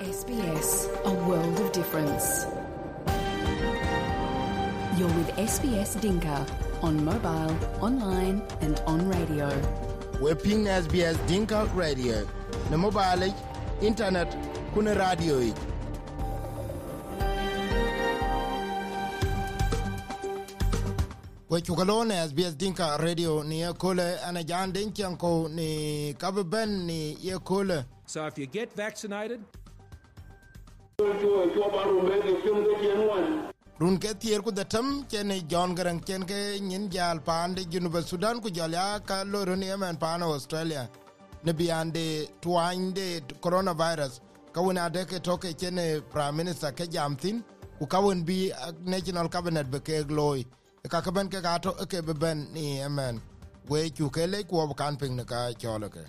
SBS, a world of difference. You're with SBS Dinka on mobile, online and on radio. We're ping SBS Dinka Radio. Na mobile, internet, kuna radio. We chukalone SBS Dinka Radio ni ekole anajan dinkianko ni kabben ni ekole. So if you get vaccinated, run ke tier ku datam chene John Garang chen ke nyin jal pande Junuba Sudan ku jala ka loro ni men pana Australia ne biande twinde coronavirus ka wona de ke toke chene prime minister ke jamtin ku ka won bi national cabinet be ke gloy ka ka ben ke ga to ke be ben ni men we chu ke le ku kan ping ne ka choloke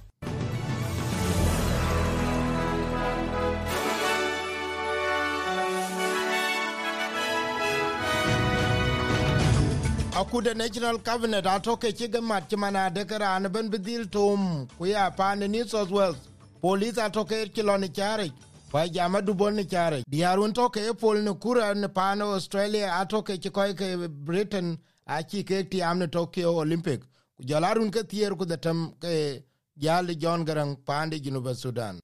akuda national cabinet atoke chigamat chimana dekarana ben bidil tom kuya pan New South Wales police atoke kiloni chare pa jama dubon ni chare diarun toke pol ne kura ne pan Australia atoke chikoy ke Britain achi ke tiam ne Tokyo Olympic kujalarun ke tier ku datam ke jali John Garang pande Junuba Sudan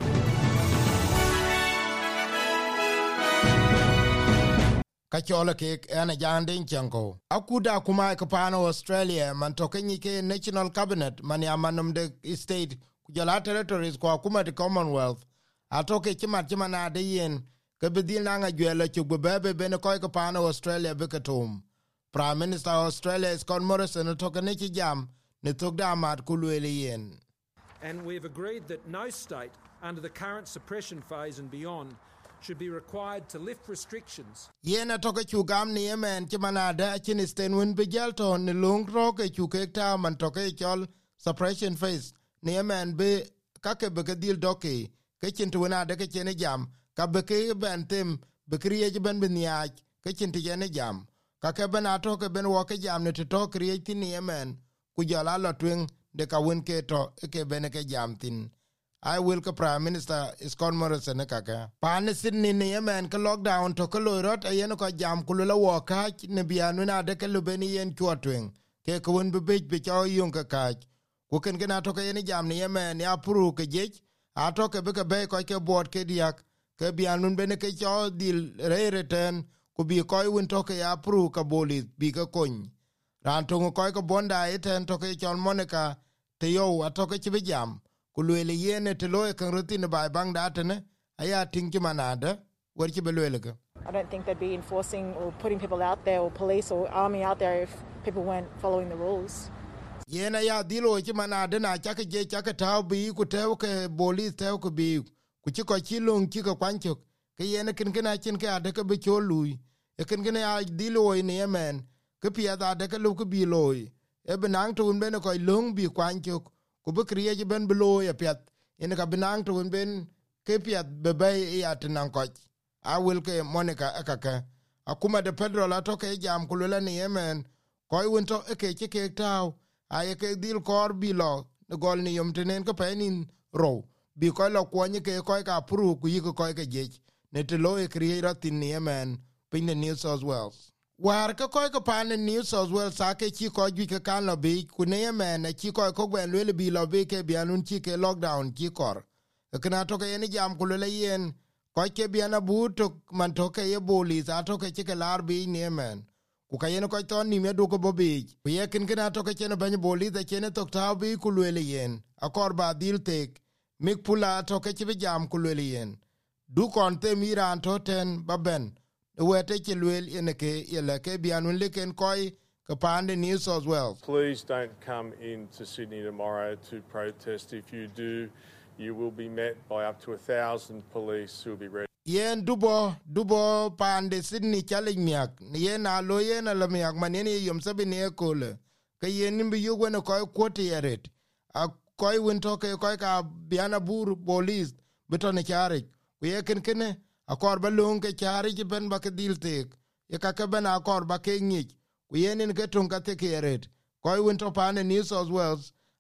kachola ke ana janden chanko akuda kuma ke pano Australia man tokenyi ke national cabinet man yamanum de state kujala territories kwa kuma de Commonwealth atoke chimana de yen ke bidil nanga gwela chugbe bene ko ke pano Australia bekatum Prime Minister Australia Scott Morrison tokene chi jam ne tokda mat kulwele yen and we've agreed that no state under the current suppression phase and beyond should be required to lift restrictions. Yena toke chugam ni yemen chimana da chin stenwin bejalto ni lung roke chukekta man toke chol suppression phase ni yemen be kake begadil doke ke chintuina de ke chene jam ka beke ben tem bekriye ben beniaj ke chinti jene jam kake ben atoke ben woke jam ne to kriye tin yemen ku jala lotwing de ka win ke to ke ben ke jam tin I will ka Prime Minister Scott Morrison kaka pan Sydney ne yemen ka lockdown to ka loirot ayen ko jam kulula woka ne bianu na de ka lubeni yen chwatwen ke kun be be cho yung ka ka ku ken gena to ka yen jam ne yemen ya puru ke je a to ke be ka be ko ke board ke diak ke bianu be ne ke cho dil reten ku bi ko win to ke ya puru ka boli bi ka kon ran to ko ko bonda eten to ke chon Monica te yo atoke chibe jam kulwele yene te loye kan rutine bai bang datene aya tingki manada werki belwele ka I don't think they'd be enforcing or putting people out there or police or army out there if people weren't following the rules. Yena ya dilo ki manada na chake je chake taw bi ku tew ke police tew ku bi ku chiko chilung chiko kwanchok ke yene kin kina chin ke ade ke be cholui e kin kina ya dilo ne yemen ke pia da ade ke lu ku bi loy e benang to un bene ko lung bi kwanchok ku be kriye ben blo ya pet in ka binang to ben ke pet bebe ya tinan ko I will ke Monica akaka akuma de federal atoke jam kulula ni yemen ko wonto ke ke taw ay ke dil kor bilo de gol ni yom tenen ko penin ro bi ko lo kwani ke ko ka pru ku yi ko ke je ne te lo e kriye ratin ni yemen pin New South Wales war ka koy ko pan New South Wales ake chi ko ju ke kan lo bi ku ne yemen chi ko gwen le bi lo bi ke bianun chi ke lockdown chi kor kana to ke ni jam ku le yen ko ke biana bu to man to ke ye boli za to ke ke lar bi ni yemen ku ka yen ko to ni me du ko bobi ku ye kin kana to ke chen ban boli da chen to ta bi ku le yen akor ba dil tek mik pula to ke bi jam ku le yen du kon te miran to ten baben wete kilwel yeneke yeleke bianun leken koi kapande New South Wales. Please don't come into Sydney tomorrow to protest. If you do, you will be met by up to 1,000 police who will be ready. Yen dubo pande Sydney challenge miak yen alo yen alamiak manene yom sabine kole ke yen nimbi yugwene koi kwoti yeret a koi winto ke koi ka biana bur police betone charik kuye kenkene akor balung ke chari ki ben ba ke dil tek ye ka ke ben akor ba ke ngi ku yenin ke tun ka te keret koy won to pan New South Wales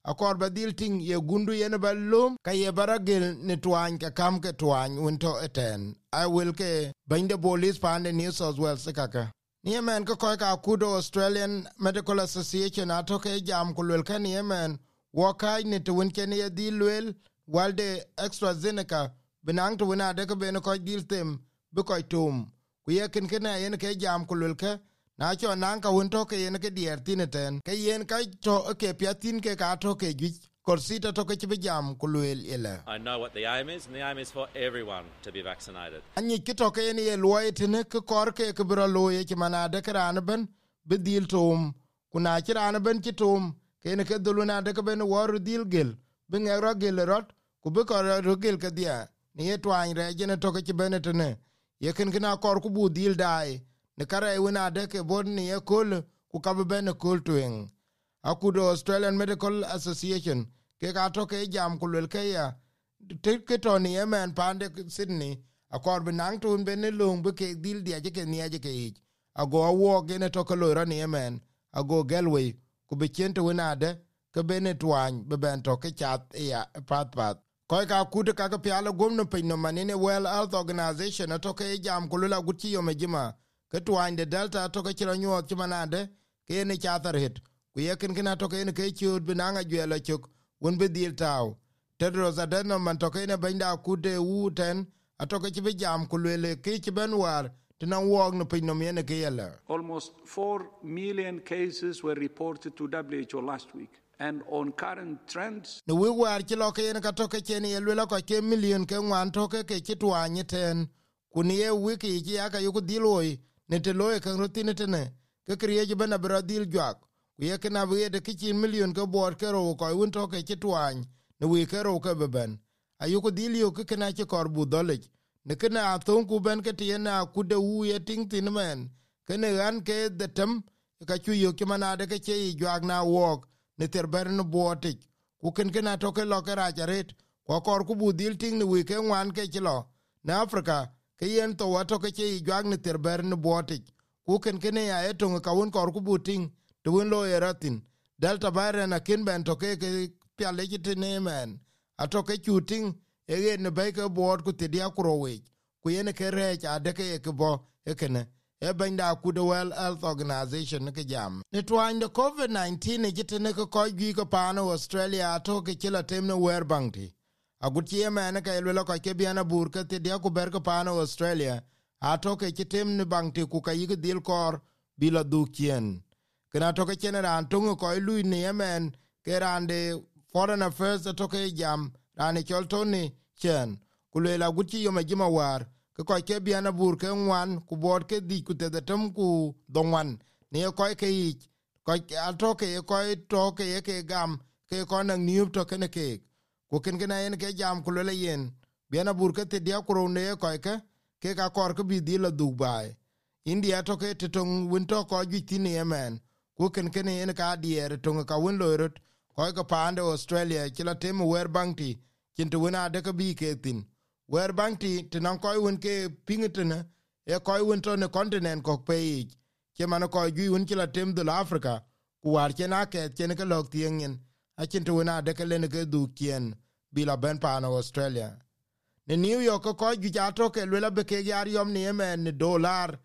akor badil ting ye gundu yen balum ka ye baragel ne twany ka kam ke twany unto eten I will ke binde police pande New South Wales kaka ni men ko ka kudo Australian Medical Association atoke jam kulwel kan ni men wo kai ne to won ken ye dilwel walde AstraZeneca benang to wona de ko ben ko dil tem be ko tum ku ye ken yen ke jam kulwel ke na cho nan ka won to ke yen ke dier tineten ke yen ka to ke piatin ke ka to ke gi korsita to ke be jam kulwel ele I know what the aim is, and the aim is for everyone to be vaccinated. Anyi ki to ke yen ye loye tine ke kor ke bro loye ki manade kran ben be dil tum kuna kran ben ki tum ke ne ke duluna de ke ben wor dil gel be ngero gel rot ku be kor ro gel ke dia ni etwan re jene to ke benetene ye ken kina kor ku bu dil dai ne kare wona de ke bon ni e kol ku ka be ben kol twen akudo Australian Medical Association ke ka to ke jam kulel ke ya te ke to ni emen pande Sydney akor benang tun ben lung be ke dil dia je ke ni je ke ago wo gene to ko lo ni emen ago gelwe ku be chente wona de ke benetwan be ben to ke chat ya pat ko ka kude ka ka piala gomno pe no manene World Health Organization to ke jam kulula guti yo mejima ke twan de delta to ke chiro nyot chimanade ke ne chatar hit ku yeken kina to ke ne ke chud binanga jwela chuk won be dil taw Tedros Adhanom man to ke ne benda kude uten atoke chibe jam kulele ke chiben war tina wog no pe no mene ke yela. Almost 4 million cases were reported to WHO last week. And on current trends, no we war ki loke yen ka toke chen ye lwela ko ke million ke wan toke ke chitwanye ten kuni ye wiki ki aka yuku diloi ne te loye kan rutine tene ke kriye ji bena bra dil jwak ku ye kana we de ki million ke bor ke ro ko un toke chitwany ne we ke ro ke beben ayuku dilio ke kana che korbu dole ne kana athon ku ben ke tiena ku de u ye ting tin men kene ran ke de tem ka chu yo ki manade ke che jwak na wok ne terbern botik ku ken ken atoke loke rajaret ko kor ku budil ting ne wike wan ke chilo na Afrika ke yen to atoke che jwag ne terbern botik ku ken ken ya etung ka won kor ku buting to won lo eratin delta bare na kin ben toke ke piale kitene men atoke chuting e ne be ke bot ku tidia kurowe ku yen ke re ja de ke bo ekene e benda ku the World Health Organization ke jam ne twan the COVID-19 ne jitene ko gi ko pano Australia to ke chila temne wer bangti agutie mene ke lelo ko ke biana bur ke te dia ku ber ko pano Australia ato ke temne bangti ku ka yig dil kor bila dukien kana to ke chenera antungo ko lui ne yemen ke rande foreign affairs to ke jam rane choltoni chen ku le la guti yo majima war ko ke biana bur ke wan ku bor ke di ku te tem ku donwan ne ko ke ko atoke ko to ke gam ke ko na niu to ke ne ke ku ken gena en ke jam ku le yen biana bur ke te dia ku ne ko ke ka kor ke bi di la Dubai India to ke te tong win to ko gi tin yemen ku ken en ka dier to ka win lo rot ko ka pande Australia ki la tem wer bangti kin to wina de ka bi ke tin wer bangti tinan koy won ke pingitene e koy won to ne continent ko pe ke man ko gi won kila tem de Africa ku war ke na ke ke lok tiengen a kin to na de ke le ne ke du kien bila ben pa na Australia ne New York ko gi ja to ke le be ke yar yom ne men $100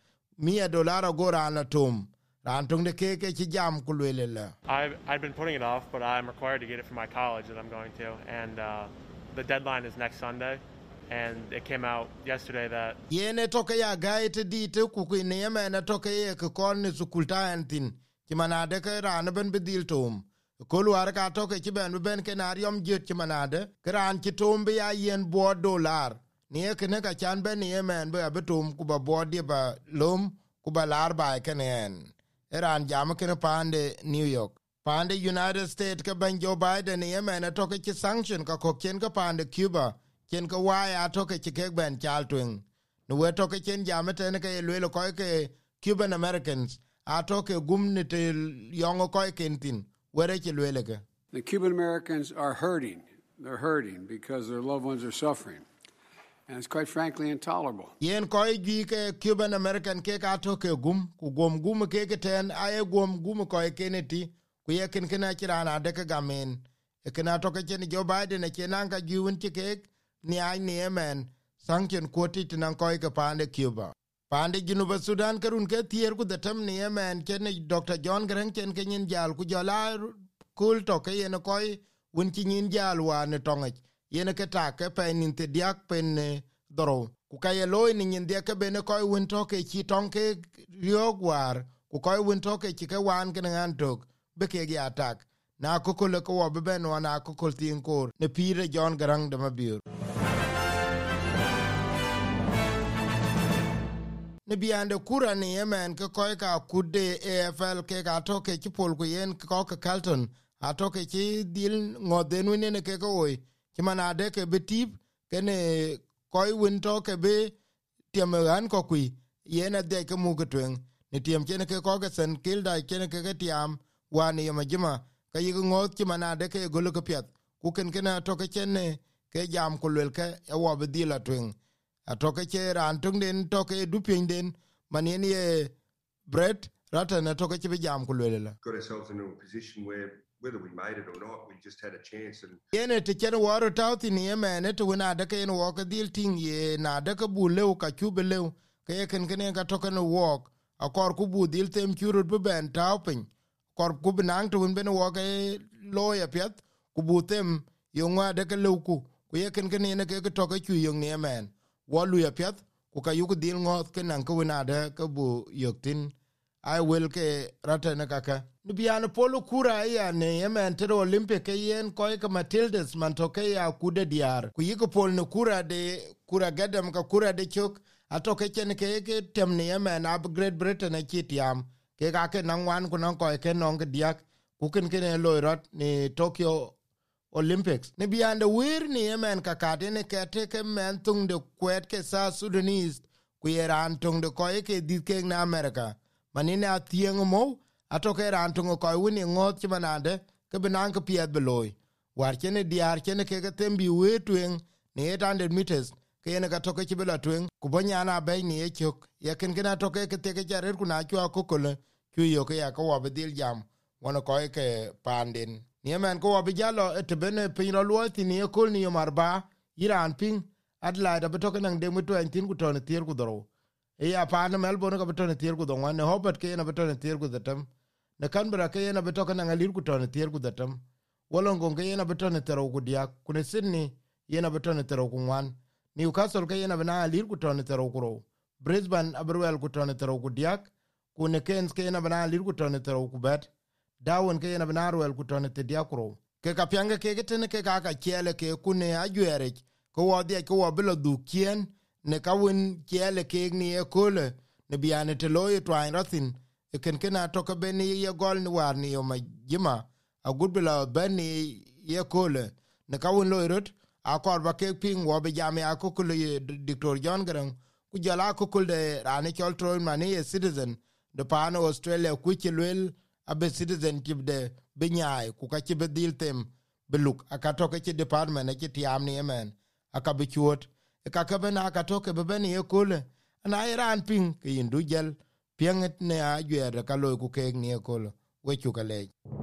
agora na tum rantung de ke ki jam ku le le I've been putting it off, but I'm required to get it for my college that I'm going to, and the deadline is next Sunday. And it came out yesterday that yene toke ya gaite dite ku ku ne me na toke ye ko kon su kulta antin ki manade ke ran ben bedil tum ko luar ka toke ki ben ke narium jet ki manade kran ki tum be ya yen bo $1 ne ke ne ka chan ben ye men be abetum ku ba bo di ba lum ku ba lar ba ke nen eran jam ke pande New York pande United States ke ben Joe Biden ye men na toke ki sanction ka ko ken ka pande Cuba ken ko waya toke chike ben chaltwing no we toke chen jamete ne ke lelo ko ke Cuban Americans a toke gumne te yongo ko kentin were ke lelo ke the Cuban Americans are hurting. They're hurting because their loved ones are suffering, and it's quite frankly intolerable. Yen ko gi ke Cuban American ke ka toke gum ku gum ke ten aye gum ko keneti ku ye ken kena kirana de ke gamen e kana to ke chen Joe Biden ke nan ka giun ti ke ni ai ni emen sanction quote tinan ko ke pande Cuba pande Junuba Sudan karun ke tier ku datam ni emen chen Dr. John Grant chen ke nyin jal ku jola kul to ke yen ko won ti nyin jal wa ne tonga yen ke ta ke pe nin te diak pen doro ku ka ye loy ni nyin de ke bene ko won to ke chi ton ke riogwar ku ko won to ke chi ke wan ke nan tok be ke gi attack na ko ko le ko be ben wana ko ko tin kor ne pire John Garang de mabir ne biande kura ni yemen ke ko ka kude AFL ke ga to ke pol ku yen ko ka Carlton a to ke ti dil ngoden ne ke ko oi ti manade ke betip ke ne ko win to ke be tieman ko ku yen ade ke mu ke twen ne tiem ke ne ke ko ke sen kilda ke ne ke tiam wani majima ka yi ngot ti manade ke golo ke piat ku ken na to ke chen ke jam ku lel ke e wo be dila twen a to ke ran tung den to ke du pin den manen ye Brett rata na to ke be jam ku lel la got ourselves into a position where whether we made it or not we just had a chance and ene te chen waro tauti ni emene to na de ke no ke dil ting ye na de ke bu lew ka chu be lew ke ken ka to ke no walk a kor ku bu dil tem churut be ben taupin kor ku benang to ben wo ke loya pet ku bu tem yo nga de ke lew ku ye ken ne ke to ke chu yo ni emen wo lu ya pet ku ka yu ku dil ngot ke nan ku na de ke bu yoktin I will ke rata na kaka ni biana polo kura ya ne yemen tero Olympic ke yen ko ke Matildas man to ke ya kude diar ku yiko pol no kura de kura gadam ka kura de chok atoke chen ke tem ne yemen ab Great Britain ke tiam ke ga ke nan wan ku nan ko ke non ke diak ku ken ne loirat ni Tokyo Olympics ni bianda wir ni yemen ka ka ne ke te ke men tung de kwet ke sa Sudanese ku yeran tung de ko ke dit ke na America manine a tieng mo atoke ran tungo ko woni ngot ti manade ke benan ke piet beloy war chene diar chene ke tembi wetwen ne 800 meters ke ne ka toke ti bela twen ku bonya na be ni e chok ye ken gena toke ke te ke jarer ku na chwa ko kole ku yo ke ya ko obdil jam wono ko ke pandin ni men ko obijalo et bene pinro luoti ni ko ni marba iran ping adla da betoke nang de mutu antin ku ton tier ku doro ya paana Melbourne ka betone tier ku dongwan ne Hobart ke na betone tier ku datam ne Canberra ke na betoke na ngalir ku tone tier ku datam Wollongong ke na betone tero ku dia ku ne Sydney ye na betone tero ku wan Newcastle ke na bana alir ku tone tero ku ro Brisbane Aberwell ku tone tero ku dia ku ne Cairns ke na bana alir ku tone tero ku bet Darwin ke na bana Arwell ku tone te dia ku ro ke ka pyanga ke tene ke ka chele ke ku ne ajuere ko wodi ko wabelo du kien ne kawin kiele keg ni e kole ne biane te loye twain ratin e ken toke beni ye gol ni war ni yo majima a gudbila beni ye kole ne kawin loye rot a korba keg ping wo be jame a kukule ye Dr. John Garang ku jala kukul de rane chol troin mani ye citizen de paano Australia kuchi lwel abe citizen kib de binyai ku ka chibe dil tem beluk aka toke chi department e chi tiam ni emen aka bichuot ka ka bena ka toke be ben ye kole na iran ping ke indu gel pianget ne a gyer ka lo ku ke ni kole we chu ka le